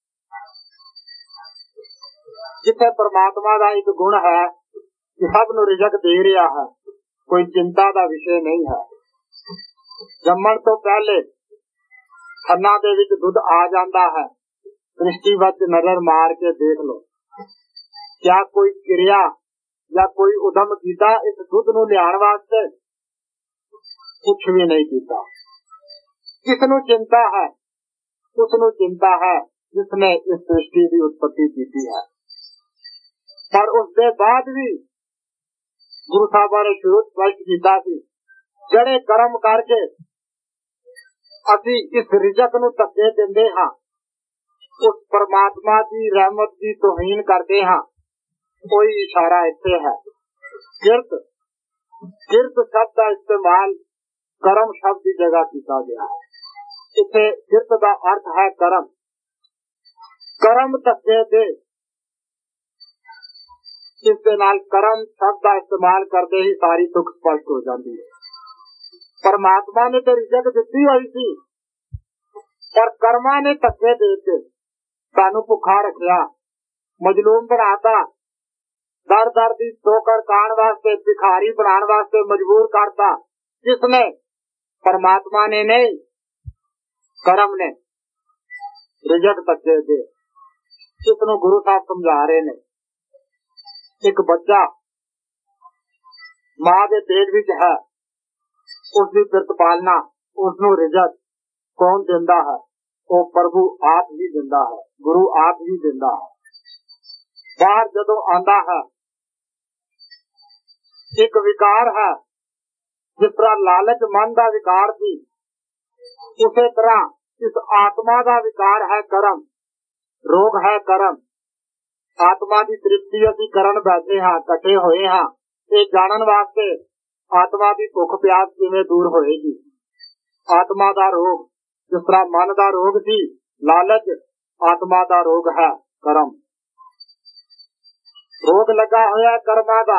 Speaker 2: जिथे परमात्मा का एक गुण है कि सब नू रिजक दे रहा है, कोई चिंता का विषय नहीं है। जम्मण तो पहले खन्ना दे विच दुध आ जाता है, दृष्टि वच नजर मार के देख लो, क्या कोई क्रिया या कोई उदम किया इस दुध नू लियाण वास्ते? कुछ भी नहीं किया। किसनू चिंता है? उसनू चिंता है जिसने इस सृष्टि की उत्पत्ति की है। पर उसके बाद भी गुरु साहब ने शुरू स्पष्ट किया कि जड़े कर्म करके असी इस रिजक नूं धक्के दिंदे हां, उस परमात्मा की रहमत की तौहीन करते हां। कोई इशारा इत्थे है, किरत किरत शब्द का इस्तेमाल कर्म शब्द की जगह किया गया है। इत्थे किरत का अर्थ है कर्म। कर्म धक्के दे, इस दे नाल कर्म शब्द का इस्तेमाल करते ही सारी तुक स्पष्ट हो जाती है। परमात्मा ने तो रिजक दिती हुई थी, पर कर्मा ने धक्के दे के सानू भुखा रखिया, मजलूम बनाता, दर दर दी ठोकर खाण वास्ते, भिखारी बनाने वास्ते मजबूर करता। जिसने? परमात्मा ने नहीं, कर्म ने रिजक धक्के दे। इसनू गुरु साहब समझा रहे ने। एक बच्चा मां के पेट विच है, उसकी प्रतिपालना, उसनू रिजक कौन दिंदा है? वो प्रभु आप ही दिंदा है, गुरु आप ही दिंदा है। बाहर जदों आंदा है, एक विकार है, जिस तरह लालच मन का विकार थी, उसी तरह इस आत्मा का विकार है कर्म, रोग है कर्म। आत्मा की तृप्ति असी करन बैठे हाँ, कट्ठे होए हाँ, ये जानन वास्ते आत्मा की भुख प्यास किवें दूर होएगी। आत्मा का रोग जिस तरह मन का रोग थी लालच, आत्मा का रोग है कर्म। रोग लगा होया कर्मा का,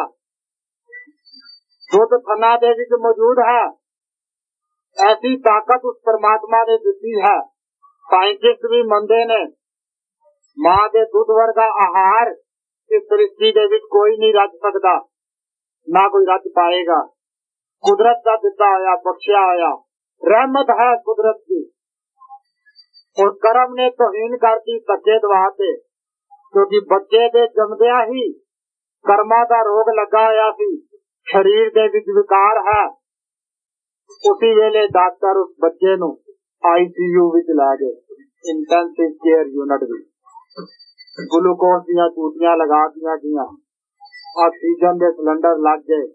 Speaker 2: दुध थना दे विच मौजूद है। ऐसी ताकत उस परमात्मा ने दी है। साइंटिस्ट भी मंदे ने, मां के दुध वर्गा आहार इस सृष्टि के विच कोई नहीं रच सकता, ना कोई रच पाएगा। कुदरत का दिता होया, बख्शिया होया, रहमत है कुदरत की। और कर्म ने तौहीन करती धक्के दवाते, क्योंकि बच्चे के जमदिया ही कर्मा का रोग लगा होया सी, शरीर के विच विकार है। उसी वेले डॉक्टर उस बच्चे नू आई सी यू विच लै गए, इंटेंसिव केयर यूनिट विच। ग्लूकोज दियां टूटियां लगा दियां गईयां, ऑक्सीजन के सिलेंडर लग गए।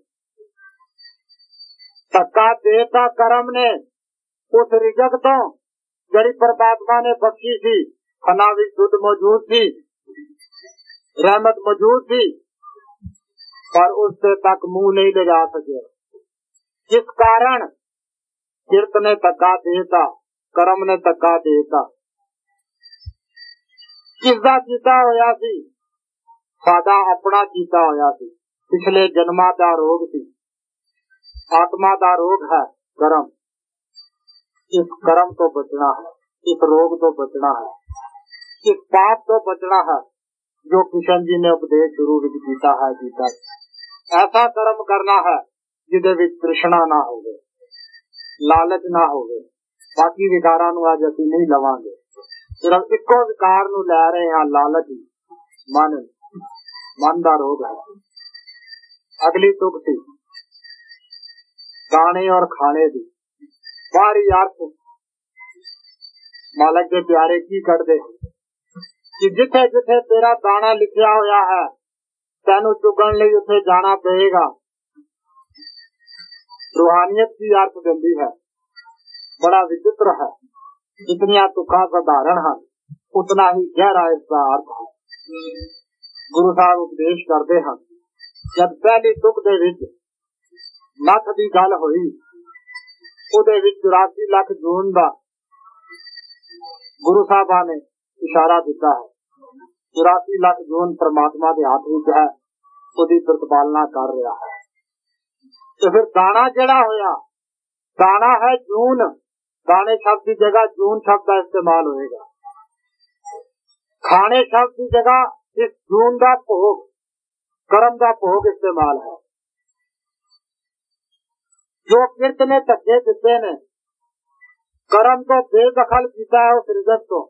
Speaker 2: धक्का देता कर्म ने उस रिजक तो जड़ी परमात्मा ने बख्शी थी। खाना विच दुध मौजूद थी, रहमत मौजूद थी, पर उससे तक मुंह नहीं ले जा सके। जिस कारण किरत ने धक्का देता, कर्म ने धक्का देता। किसदा कीता होया सी? सादा अपना कीता होया सी। पिछले जन्मा का रोग सी, आत्मा का रोग है कर्म। इस कर्म तो बचना है, इस रोग तो बचना है, इस पाप तो बचना है जो किशन जी ने उपदेश शुरू विच कीता है। कीता ऐसा कर्म करना है जिदे विच तृष्णा ना होवे, लालच ना होवे। बाकी विकारां नूं अज असीं नहीं लवांगे, सिर्फ इक्को विकार नूं लै रहे हैं, लालच। मन मन दा रोग है। अगली तुक सी गाने और खाने दी। बाहरी अर्थ मालक दे प्यारे की करदे कि जिथे जिथे तेरा दाना लिखिया होया है, तेनू चुगण लई उथे जाना पड़ेगा। रूहानियत की अर्थ गंदी है, बड़ा विचित्र है। जितनिया तुखा साधारण है, उतना ही गहरा इसका अर्थ है। गुरु साहब उपदेश करते हैं, जब पहली तुक दे विच नख दी गल होई, उहदे विच चौरासी लाख जून दा गुरु साहबा ने इशारा दिता है। चौरासी लाख जून परमात्मा के हाथ विच है, उसकी प्रतिपालना कर रहा है। तो फिर दाना जड़ा होया, दाना है जून। दाने शब्द की जगह जून शब्द का इस्तेमाल होएगा। खाने शब्द की जगह इस जून का भोग, कर्म का भोग इस्तेमाल है। जो किरत ने धक्के दिते ने, कर्म तो बेदखल किया है उस रिजक को,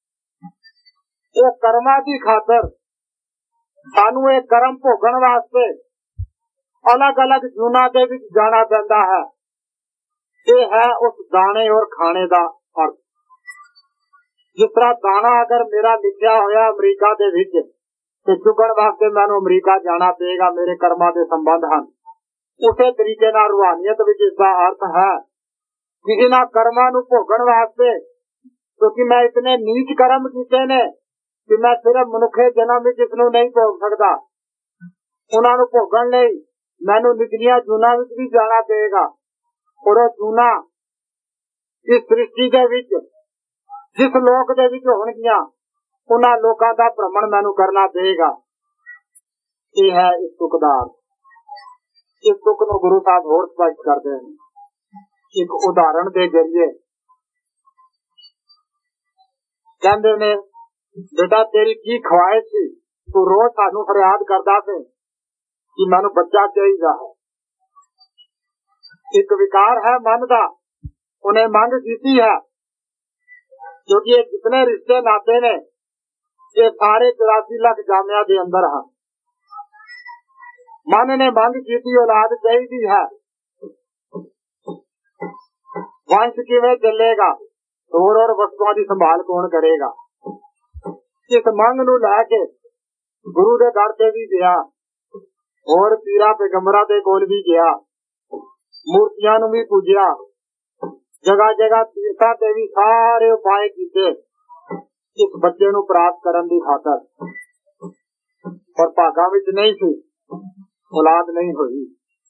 Speaker 2: वो कर्मा की खातर सानू एक कर्म भोगन वास्ते अलग अलग जूना के विच जाना पैंदा है। ये है उस दाने और खाने का अर्थ। जिस तरह दाना अगर मेरा लिखा होया अमरीका दे विच ते चुगण वास्ते मैनू अमरीका जाना पेगा, मेरे कर्मा दे संबंध हैं। उसे तरीके नाल रूहानियत विच इसका अर्थ है कि इन्हां कर्मां नू भोगण वास्ते, क्योंकि मैं इतने नीच कर्म कीते ने कि मैं सिर्फ मनुखे जन्म विच इसनू नहीं भोग सकदा, उन्हां नू भोगण लई मैनू निचलियां जूनां विच भी जाना पेगा। और जूना इस सृष्टि दे विच जिस लोक दे विच होणगियां उन्हां लोकां दा भ्रमण मैनू करना पेगा। यह है इस तुक दा अर्थ। इस तुक नू गुरु साहब होर स्पष्ट करते हैं एक उदाहरण दे जरिए। कहंदे ने, बेटा तेरी की ख्वाहिश सी, तू रोज सानू फरियाद करदा सी कि मैनू बच्चा चाहिदा है। एक विकार है मन दा, उन्हें मंग कीती है, क्योंकि ये जितने रिश्ते नाते ने ये सारे चौरासी लाख जामिया के अंदर हैं। मन ने मंग की औलाद चाहिए है, वंश किवें चलेगा, और और वस्तुओं की संभाल कौन करेगा। इस मंग नू लैके गुरु दे दर ते भी गया और पीरा पैगंबरां दे कोल भी गया, मूर्तियां नू भी पूजिया, जगह जगह तीर्थां ते भी सारे उपाय कीते इस बच्चे नू प्राप्त करन दी खातर। पर भागा विच नहीं सी, औलाद नहीं हुई,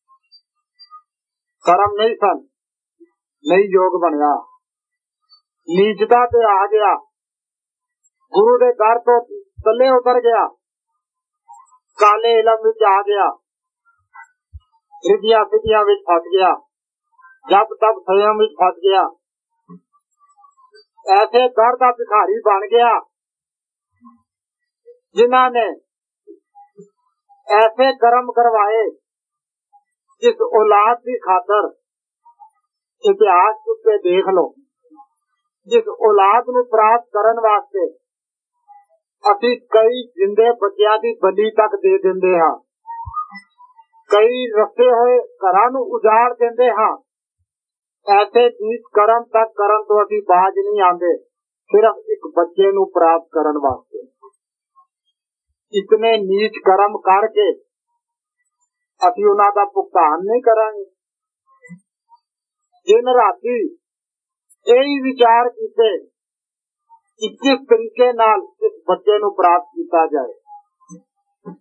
Speaker 2: कर्म नहीं सन, नहीं योग बनया, नीचता ते आ गया, गुरु दे दर तो थल्ले उतर गया, काले इलम विच आ गया, रिधिया सिद्धियां विच फस गया, जब तब संयम विच फस गया, ऐसे दर का भिखारी बन गया जिन्हां ने ऐसे कर्म करवाए जिस औलाद की खातर इतिहास चुके देख लो, जिस औलाद नू प्राप्त करन वास्ते असी कई जिंदे बच्चों की बलि तक दे देंदे हां, कई रस्ते हुए घरां नू उजाड़ देंदे हां। ऐसे नीच कर्म तक करन तो असी बाज नहीं आंदे, सिर्फ एक बच्चे नू प्राप्त करन वास्ते। इतने नीच कर्म करके असी उन्हां दा भुगतान नहीं करांगे। दिन राती यही विचार कीते कि किस तरीके नाल इस बच्चे नू प्राप्त किया जाए।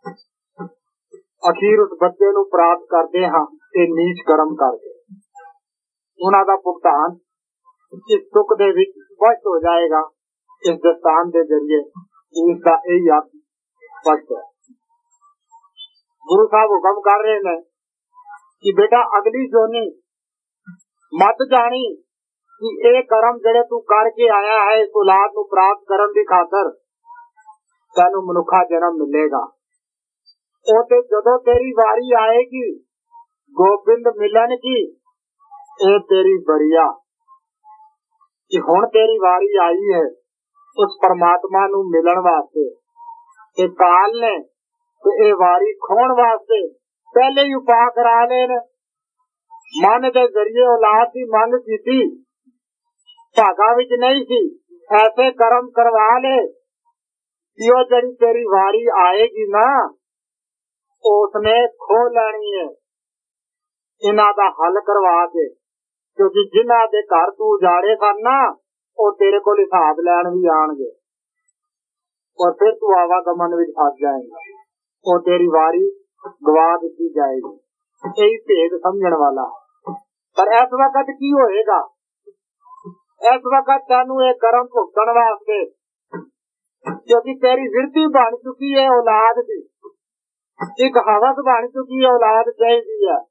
Speaker 2: अखीर उस बच्चे नू प्राप्त करते हाँ ते नीच कर्म करके उन्हां दा भुगतान इस तुक दे विच स्पष्ट हो जाएगा। इस दस्तान के जरिए इसका यही अर्थ स्पष्ट है। गुरु साहब हुक्म कर रहे हैं कि बेटा अगली जोनी मत जानी कि ये कर्म जेड़े तू करके आया है इस औलाद नू प्राप्त करन दी खातर तेनू मनुखा जन्म मिलेगा। ओ ते जदों तेरी वारी आएगी गोबिंद मिलन की, ए तेरी बरिया कि हुण तेरी वारी आई है उस परमात्मा नू मिलन वास्ते। ते काल ने ते ए वारी खोण वास्ते पहले ही उपाय करा लेन। मन के जरिए औलाद की मंग की, भागा विच नहीं सी, ऐसे कर्म करवा ले कि ओ जड़ी तेरी वारी आएगी ना उसने खो लैनी है। इन्हां दा हल करवा के, क्योंकि जिन्हां दे घर तू उजाड़े सन ना वो तेरे को हिसाब लैन भी आएंगे और फिर तू आवागमन विच फस जाएगा और तेरी वारी गवा दी जाएगी। यही भेद समझण वाला। पर इस वक्त की होएगा, इस वक्त तेनू ये कर्म भुगतण वास्ते, क्योंकि तेरी विरती बन चुकी है औलाद की, एक हवस बन चुकी है औलाद चाहिए है।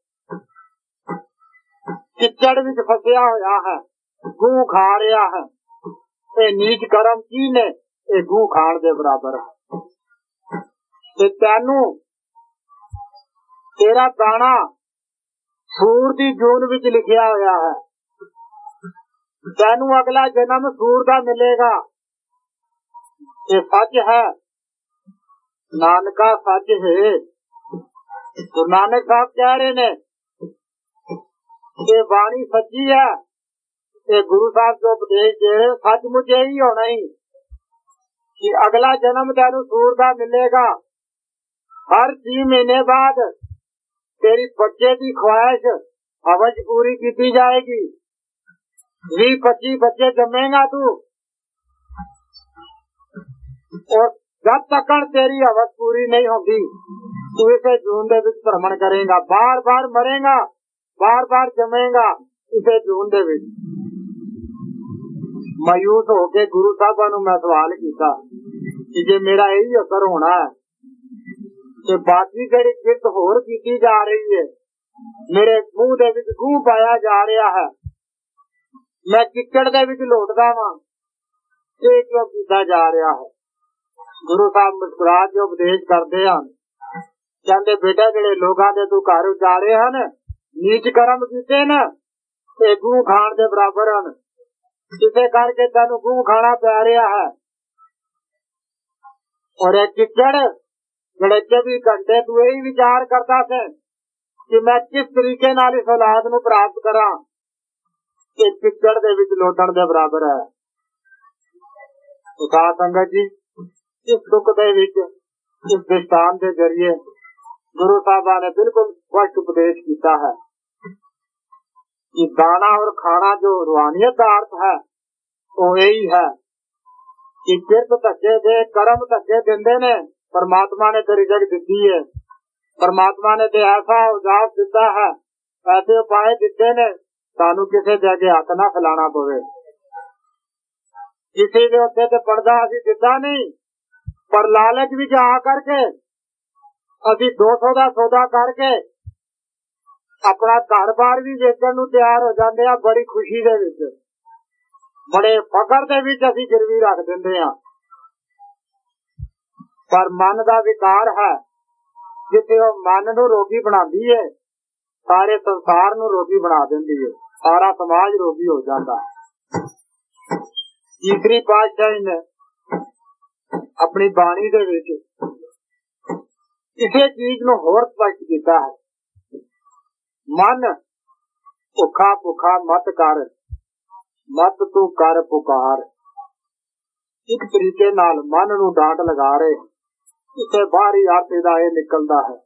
Speaker 2: किचड़ विच फसिया होया है, गू खा रहा है। ये नीच कर्म की ने, ये गू खाण दे बराबर है। ते तेनू तेरा दाना सूर दी जून विच लिखिया होया है, तेनू अगला जन्म सूर दा मिलेगा। ये सच है, नानका सच है। तो नानक साहब कह रहे ने ये वाणी सच्ची है, ये गुरु साहब जो उपदेश दे रहे सचमुच यही होना ही कि अगला जन्म तेरू सूर का मिलेगा। हर छह महीने बाद तेरी बच्चे की ख्वाहिश हवज पूरी की जाएगी। भी पच्चीस बच्चे जमेगा तू, और जब तक तेरी हवज पूरी नहीं होगी तू इसे जून दे विच भ्रमण करेगा, बार बार मरेगा, बार बार जमेगा इसे जून दे विच। मायूस होके गुरु साहबा नू मैं सवाल किया कि जे मेरा यही असर होना है कि बाकी जेड़ी किरत होर की जा रही है, मेरे मुंह दे विच गूं पाया जा रहा है, मैं किचड़ दे विच लोटदा वां, ये क्यों कीता जा रहा है। गुरु साहब मुस्कुरा के उपदेश करते हैं, कहते बेटा जेड़े लोगां दे तू घर उजाड़े हन, नीच कर्म कीते न, ते गूं खाण दे बराबर हन, जिसे करके तेनू गूं खाना पै रहा है। और एक किचड़ जेड़े चौबीस घंटे तू यही विचार करता है कि मैं किस तरीके नाल इस औलाद नू प्राप्त करा, कि किचड़ दे विच लोटण दे बराबर है। तो साध संगत जी, इस दुख दे विच इस दृष्टांत के जरिए गुरु साहबा ने बिल्कुल स्पष्ट उपदेश किया है कि दाना और खाना जो रूहानियत का अर्थ है वो यही है कि किरत धक्के दे, कर्म धक्के देंदे ने, परमात्मा ने तो रिजक दी है, परमात्मा ने तो ऐसा औजार दिता है, ऐसे उपाय दिते ने, सानू किसी जगह हाथ ना फैलाना पवे। किसी के उत्ते ते पर्दा असी दिता नहीं, पर लालच विच आ करके असी दो सौ का सौदा करके अपना घर बार भी वेचण नू तैयार हो जाते हैं, बड़ी खुशी दे विच, बड़े फकर दे विच असी गिरवी रख दिंदे हां। पर मन का विकार है, जिथे वो मन नू रोगी बनाती है, सारे संसार नू रोगी बना देंदी है, सारा समाज रोगी हो जाता है। तीसरी पातशाही ने अपनी बाणी दे विच इसे चीज नू होर स्पष्ट किया है, मन भुखा भुखा मत कर, मत तू कर पुकार। इस तरीके नाल मन नू डांट लगा रहे, इसे बाहरी अर्थ इहदा ये निकलदा है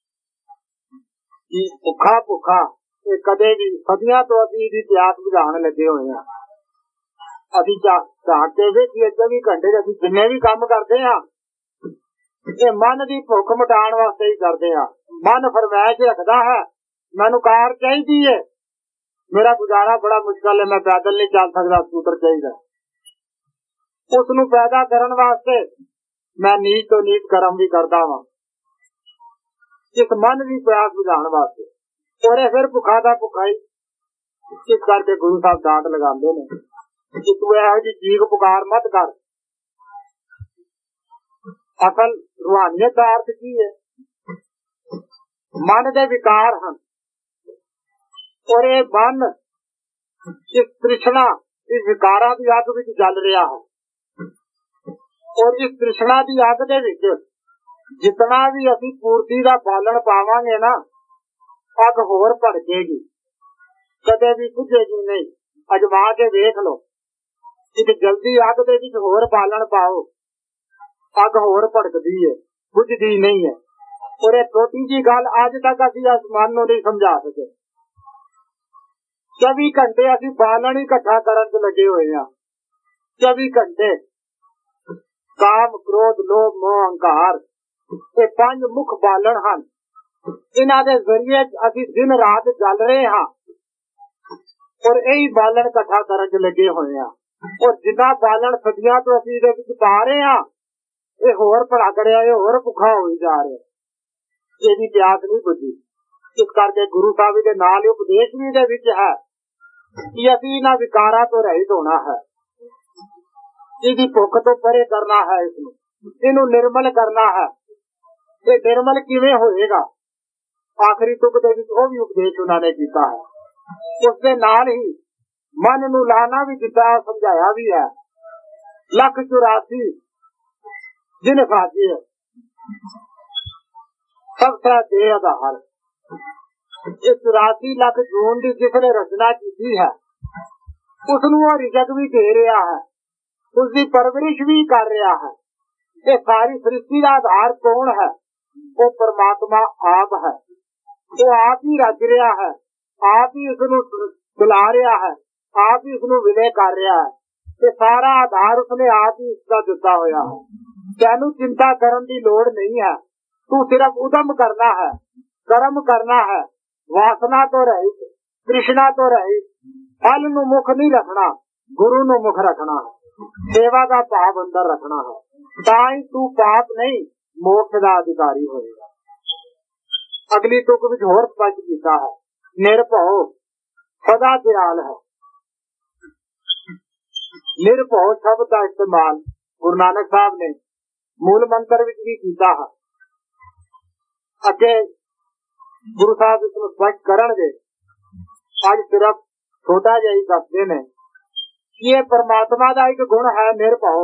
Speaker 2: कि भुखा भुखा ये कदे भी सदियां तो असीं इहदी प्यास बुझाण लगे होए हां। असीं झाक के वेखीए चौबीस घंटे असीं जिन्ने भी काम करदे हां, ये मन की भुख मिटाण वास्ते ही करदे हां। मन फरमाइश रखदा है, मैनू कार चाहिए है, मेरा गुजारा बड़ा मुश्किल है, मैं पैदल नहीं चल सकता, स्कूटर चाहिए। उसनू पैदा करन वास्ते मैं नीच तो नीच कर्म भी करता वा, इस मन की प्यास बुझाण वास्ते, और फिर भुखा दा भुखा ही। इस करके गुरु साहब डांट लगाते ने कि तू यहो जी चीख पुकार मत कर। असल रूहानियत का अर्थ की है, मन दे विकार हैं, और ये मन इस तृष्णा इस विकारा की अग विच जल रहा है, और इस तृष्णा की अग दे विच जितना भी असी पूर्ति का पालन पावांगे ना, अग होर भड़केगी, कदे भी बुझेगी नहीं। अजमा के देख लो, एक जल्दी अग दे विच होर बालन पाओ, अग होर भड़कदी है, बुझदी नहीं है। और एक छोटी जी गल अज तक असी आसमान नूं नहीं समझा सके। चौबी घंटे असी बालन इकट्ठा करन च लगे हुए हैं, चौबी घंटे काम क्रोध लोभ मोह अहंकार ये पांच मुख बालन हैं, इन्हां दे जरिए असी दिन रात चल रहे हैं, और यही बालन इकट्ठा करन च लगे हुए हैं। और जिन्ना बालन सदियां तो असी इहदे विच पा रहे हैं, ये होर भड़क रहा है, होर भुखा होई जा रहा है, इहदी प्यास नहीं बुझी। इस करके गुरु साहब दे नाल उपदेश भी इहदे विच है कि असी इन्हां विकारां तो रहित होना है, इहदी भुख तो परे करना है, इसनूं इहनूं निर्मल करना है। ये निर्मल किवें होएगा? आखिरी तुक दे विच ओह भी उपदेश उन्होंने कीता है। उसके नाल ही मन नूं लाना भी दिता, समझाया भी है। लख चौरासी दिन साजे सब सा दे आधार, ये चौरासी लख जून की जिसने रचना की है, उसनू वो रिजक भी दे रहा है, उसकी परवरिश भी कर रहा है। ये सारी सृष्टि का आधार कौन है? वो परमात्मा आप है। वो आप ही रच रहा है, आप ही उसनू चला रहा है, आप ही उसनू विलय कर रहा है। ये सारा आधार उसने आप ही इसका दिता होया है। तेनू चिंता करन दी लोड़ नहीं है। तू सिर्फ उदम करना है, कर्म करना है, वासना तो रहित, तृष्णा तो रहित, फल नू मुख नहीं रखना, गुरु नू मुख रखना है, सेवा का भाव अंदर रखना है। ताई तू पाप नहीं मोक्ष का अधिकारी होएगा। अगली तुक विच होर स्पष्ट कीता है, निरभव सदा दयाल है। निरभव शब्द का इस्तेमाल गुरु नानक साहब ने मूल मंत्र विच भी कीता है। अगे गुरु साहब इसमें स्पष्ट करनगे। आज सिर्फ छोटा जही दसदे ने कि ये परमात्मा का एक गुण है निरभव,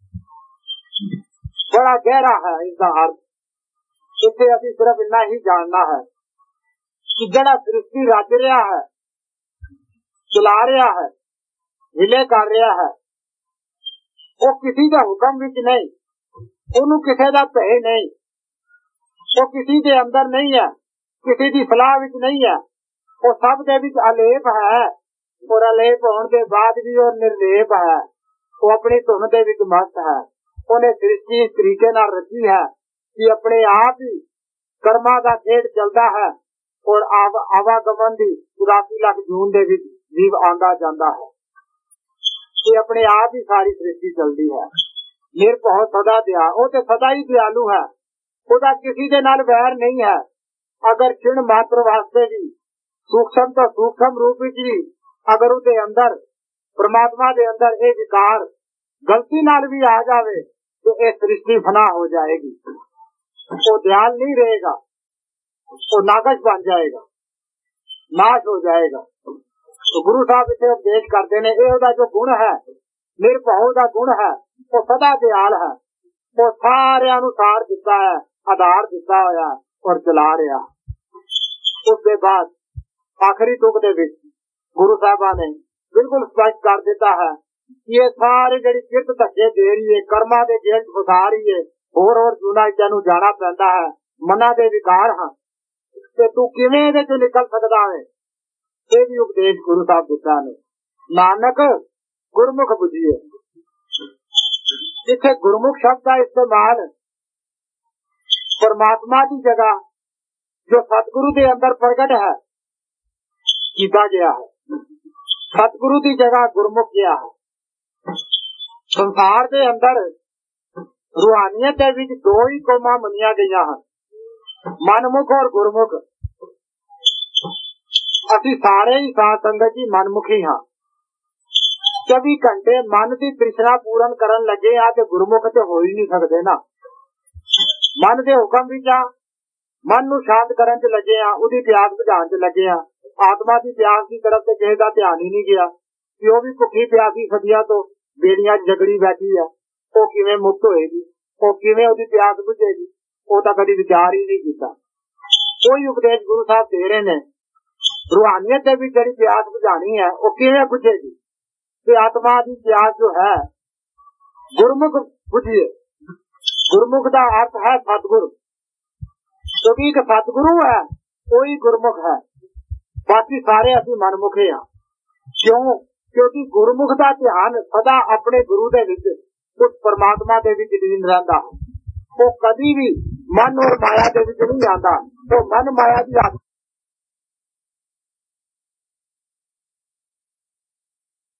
Speaker 2: बड़ा गहरा है इसका अर्थ। इसे अभी सिर्फ इतना ही जानना है कि जड़ा सृष्टि रच रहा है, चला रहा है, विलय कर रहा है, वो किसी का हुक्म विच नहीं, उन्होंने किसी का भय नहीं, वो किसी के अंदर नहीं है, किसी की सलाह विच नहीं है, वो सब के विच अलेप है और अलेप होने के बाद भी और निर्लेप है। वो अपनी धुन के विच मस्त है। उन्हें सृष्टि इस तरीके नाल रची है कि अपने आप ही कर्मा का खेड चलता है और आव, आवागमन की चौरासी लाख जून के विच जीव आंदा जाता है। ये अपने आप ही सारी सृष्टि चलती है। निरभव सदा दया, वो तो सदा ही दयालु है, उसका किसी के नाल वैर नहीं है। अगर क्षण मात्र वास्ते भी सूक्ष्म तो सूक्ष्म रूप भी अगर उसके अंदर परमात्मा के अंदर एक विकार गलती नाल भी आ जावे तो ये सृष्टि फना हो जाएगी। वो दयाल नहीं रहेगा, वो नागश बन जाएगा, नाश हो जाएगा। तो गुरु साहब इसे उपदेश करते ने, ये जो गुण है निरभव का गुण है, वो सदा दयाल है, वो सारे अनुसार दिता है, आधार दिता होया और चला रहा। उसके बाद आखिरी तुक दे विच गुरु साहबा ने बिल्कुल स्पष्ट कर दिता है कि ये सारी जड़ी किरत धक्के दे रही है, कर्मा के जेल फसा रही है, होर होर जूना तेनू जाना पैंदा है, मना दे विकार हाँ, ते तू किवें इहदे चों निकल सकदा है? ये भी उपदेश गुरु साहब दिता ने। नानक गुरमुख बुझिए। जिथे गुरमुख शब्द का इस्तेमाल परमात्मा की जगह जो सतगुरु के अंदर प्रकट है किया गया है, सतगुरु की जगह गुरमुख गया है। संसार के अंदर रूहानियत के विच दो ही कौमां मनिया गई हैं, मनमुख और गुरमुख। असी सारे ही साथ संगत जी मनमुखी हाँ। चौबी घंटे मन की तृष्णा पूर्ण करन लगे आ ते गुरमुख ते हो ही नहीं सकते ना। मन के हुक्म विच आ, मन नू शांत करन च लगे आ, उदी प्यास बुझाण च लगे आ। आत्मा की प्यास की तरफ से किसी का ध्यान ही नहीं गया कि वो भी भुखी प्यासी सदिया तो बेड़ियां जगड़ी बैठी है, वो किवें मुक्त होएगी, वो किवें उदी प्यास बुझेगी, वो तो कभी विचार ही नहीं किया। कोई उपदेश गुरु साहब दे रहे ने, रूहानियत की जड़ी प्यास बुझानी है वो किवें बुझेगी? तो आत्मा की प्यास जो है गुरमुख बुझिए। गुरमुख का अर्थ है सतगुरु, क्योंकि एक सतगुरु है कोई गुरमुख है, बाकी सारे असी मनमुखे हाँ। क्यों? क्योंकि गुरमुख का ध्यान सदा अपने गुरु दे विच उस परमात्मा दे विच लीन रहंदा है। वो कभी भी मन और माया दे विच नहीं आता। तो मन माया की